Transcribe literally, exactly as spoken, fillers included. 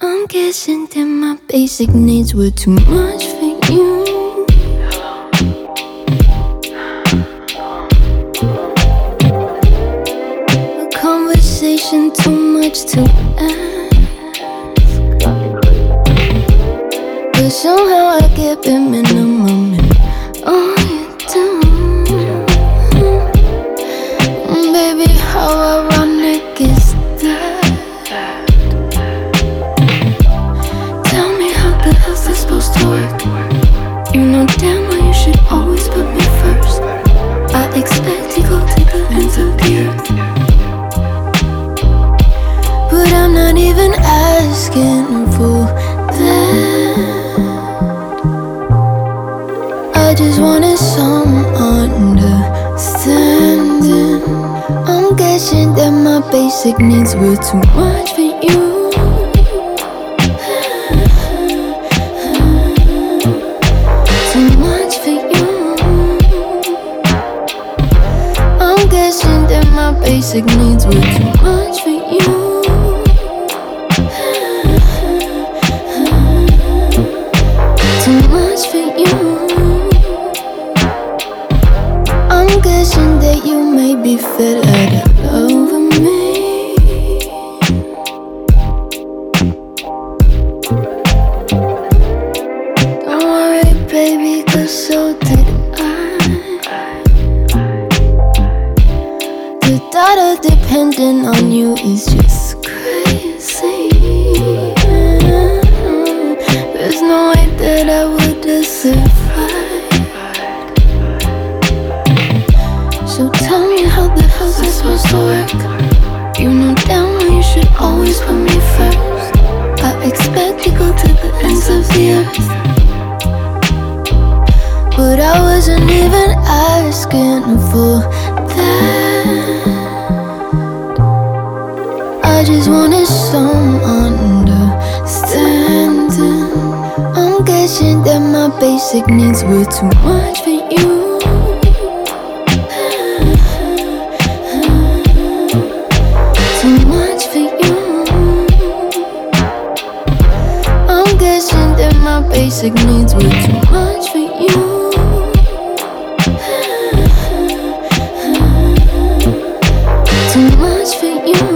I'm guessing that my basic needs were too much for you. A conversation too much to ask, but somehow I get bare minimum and all you do. Mm, Baby, how ironic is that? Tell me how the hell's this supposed to work? You know damn well you should always put me first. I expect to go to the ends of the earth, but I'm not even asking for that. I just wanted some understanding. I'm guessing that my basic needs were too much for you. Too much for you. I'm guessing that my basic needs were too much for you. Too much for you. I'm guessing that you may be fed out of love of me. Don't worry, baby, 'cause so did I. The thought of depending on you is just crazy. There's no way that I would have survived. So tell me how the hell's this supposed to work? You know damn well you should always put me first. I expect to go to the ends of the earth, but I wasn't even asking for that. I just wanted some understanding. I'm guessing that my basic needs were too much for you. Too much for you. I'm guessing that my basic needs were too much for you. Too much for you.